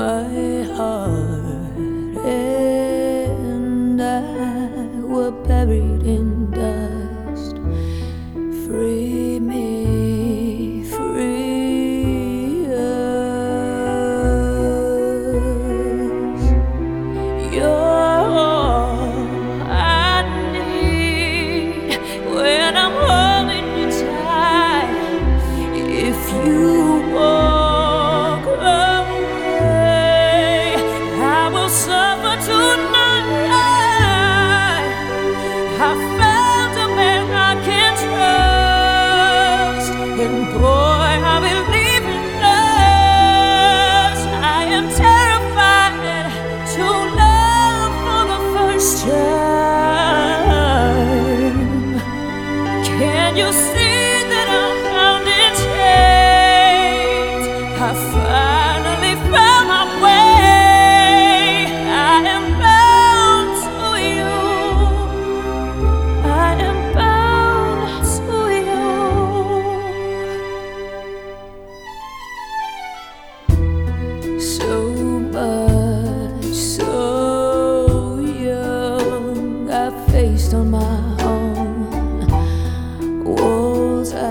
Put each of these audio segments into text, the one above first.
My heart and I were buried in dust. Free me, free us. You're all I need when I'm holding you tight. If you walk away, I will suffer tonight. I found a man I can trust, and boy, I believe in us. I am terrified to love for the first time. Can you see that I'm bound in chains? I finally found my way. I am bound to you. I am bound to you. So much, so young, I faced on my own. Walls I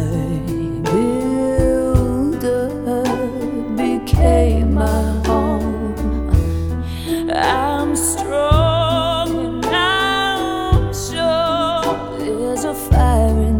built up became my home. I'm strong and I'm sure there's a fire in